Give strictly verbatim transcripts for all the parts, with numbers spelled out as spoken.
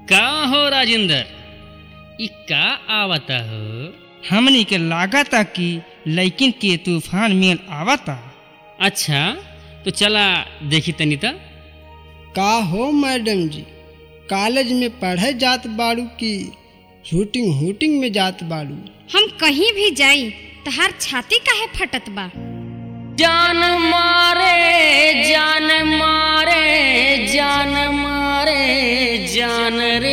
का हो राजेंद्र, ई का आवता हो? हमनी के लागता कि लैकिन के तूफान मेल आवता। अच्छा तो चला देखी तनी ता। का हो मैडम जी, कॉलेज में पढ़े जात बाड़ू की शूटिंग हुटिंग में जात बाड़ू? हम कहीं भी जाई तहार छाती काहे फटत बा? जान मारे जान मारे जान मारे जान रे।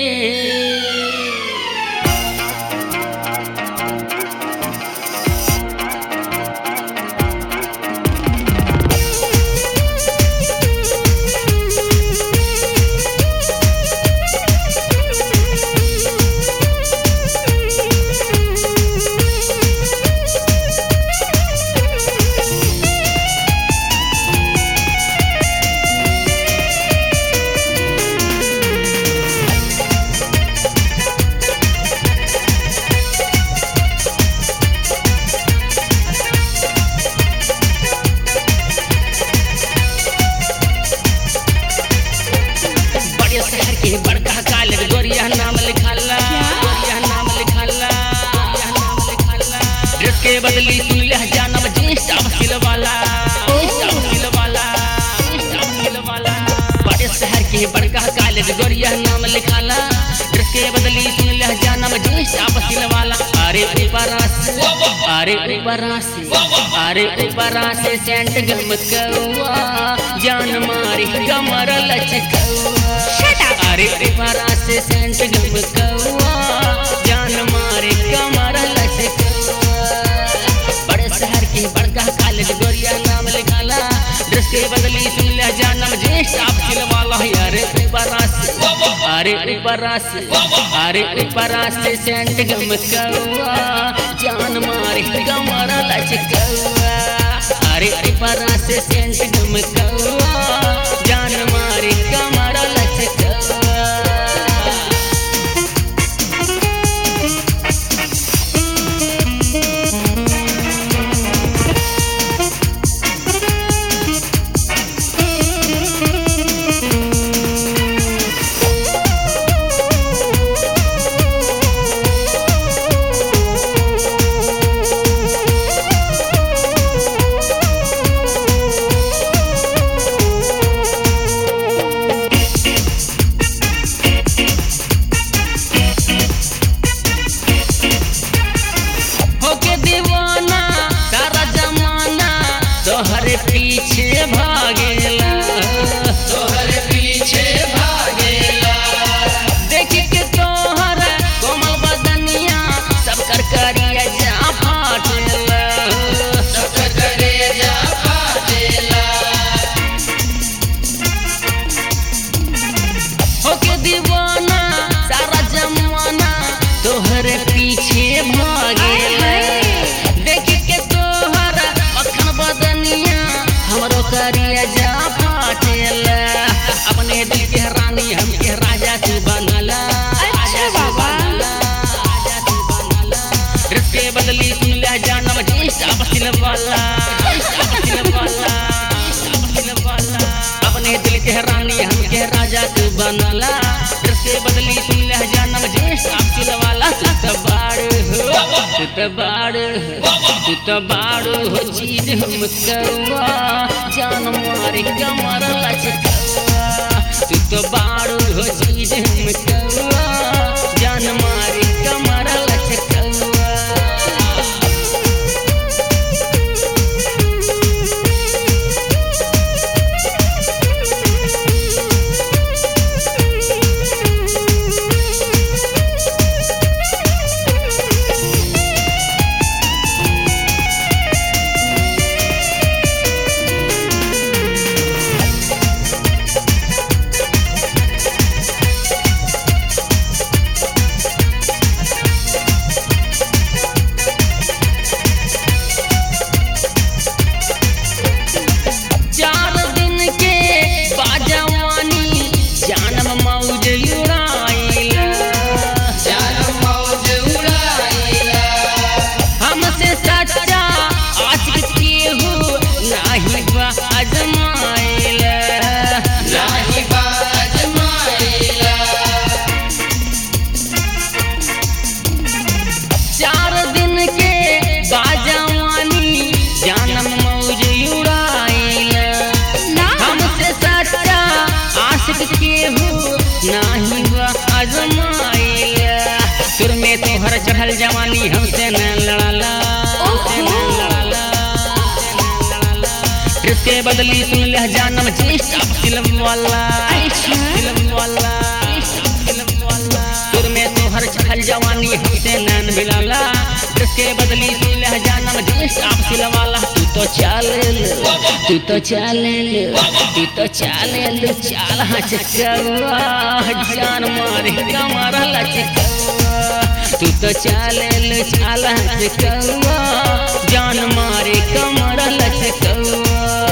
बड़का कॉलेज गोरिया नाम लिखाला, गोरिया नाम लिखाला, नाम लिखाला। ड्रेस के बदली सुन ले जानम जींस टॉप सिल वाला, टॉप सिल वाला, टॉप सिल वाला। बड़े शहर के बड़का कॉलेज गोरिया नाम लिखाला, ड्रेस के बदली सुन ले जानम जींस टॉप सिल वाला। अरे ऊपरा से अरे ऊपरा से अरे ऊपरा से सेंट गमकवा, जान मारी कमर लचकवा। अरे ऊपरा से सेंट गमकवा, जान मारे कमर लचकवा। बड़े शहर के बड़का कॉलेज गोरिया नाम लिखाला, ड्रेस के बदली सुन ले जानम जींस टॉप सिल वाला। अरे ऊपरा से अरे ऊपरा से अरे ऊपरा से सेंट गमकवा, जान मारे कमर लचकवा। अरे ऊपरा से सेंट गमकवा, जान मारे कमर लचकवा। पीछे भागेला तोहरे पीछे भागेला, देख के तोहर कोमल बदनिया सब कर करिया जा फाटेला, सब कर करिया जा फाटेला। होके दीवाना सारा जमाना तोहरे पीछे भागेला, देख के तोहर मक्खन बदनिया हमरो करिया जा फाटेला। अपने दिल के रानी हमके राजा तू बनला। अच्छा बाबा, राजा तू बनला। ड्रेस के बदली सुन ले जानम जींस टॉप सिल वाला, टॉप सिल वाला, टॉप सिल वाला। अपने दिल के रानी हमके राजा तू बनला, ड्रेस के बदली सुन ले जानम जींस टॉप सिल वाला। तू तो बाड़ हो, तू तो बाड़ हो, तू तो बाड़ हो चीज हम कवा, जान मारे कमर लचकवा। तू तो बाड़ हो चीज हम कवा, जान मारे कमर लचकवा। नाही बा आजमाइला सुर में तोहर चढ़ल जवानी हमसे न लड़ाला हमसे न लड़ाला इसके बदली सुन ले जानम जीस्ट अब फिल्म वाला फिल्म वाला सुर में तोहर चढ़ल जवानी हमसे नैन मिलाला इसके बदली सुन ले जानम जीस्ट अब फिल्म वाला तू तो चाले तू तो चाले तू तो चाले चाल हचकवा जान मारे कमर लचकवा तू तो चाले चाल हचकवा जान मारे कमर लचकवा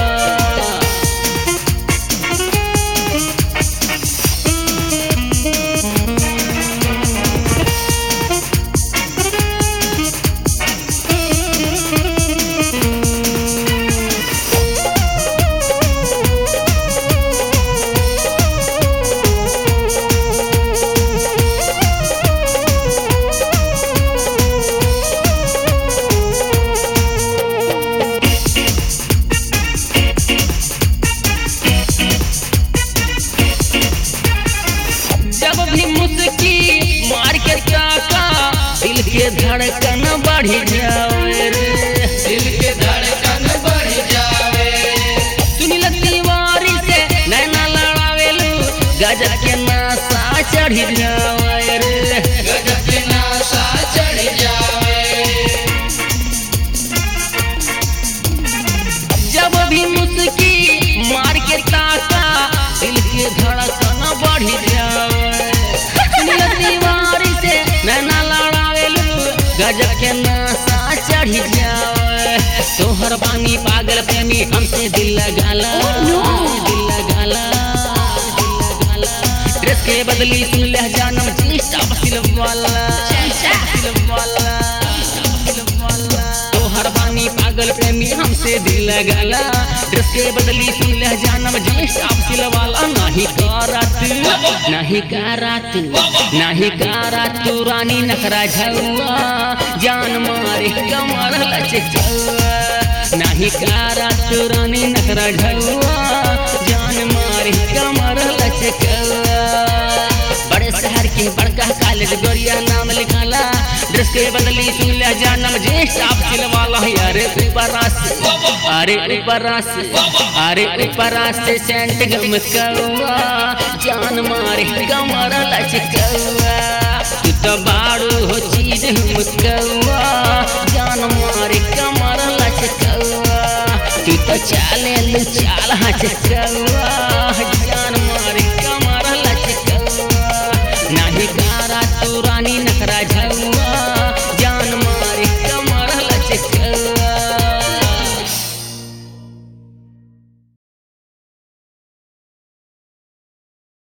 दिल के धड़कन बढ़ जावे रे दिल के धड़कन बढ़ जावे सुनी लगती वारी से नैना लड़ावे लो गजब के नशा चढ़ जावे रे गजब के नशा चढ़ जावे जब भी मुस्की मार के ताका दिल के धड़कन बढ़ जावे सुनी लगती वारी से नैना गजब के नशा चढ़ जावे तोहर बानी पागल प्रेमी हमसे दिल लगाला दिल लगाला ड्रेस के बदली सुन ले जानम जीस्ट अब फिल्म वाला फिल्म वाला तोहर बानी पागल प्रेमी हमसे दिल लगाला ड्रेस के बदली सुन ले जानम जीस्ट अब फिल्म वाला नहीं करात नहीं करात नहीं करात रानी नखरा झुआ जान मारे कमर लचकवा नहीं करात रानी नखरा झुआ जान मारे कमर लचकवा बड़े शहर के बड़का कॉलेज गोरिया नाम लिखाला ड्रेस के बदली सुन ले जानम जीस्ट अब फिल्म वाला यारे ऊपर से अरे ऊपर से अरे ऊपर से सेंट गमकवा जान मारे कमर लचकवा तू तो बाड़ू हो चीज मुस्कवा जान मारे कमर लचकवा तू तो चाले चाल हचकवा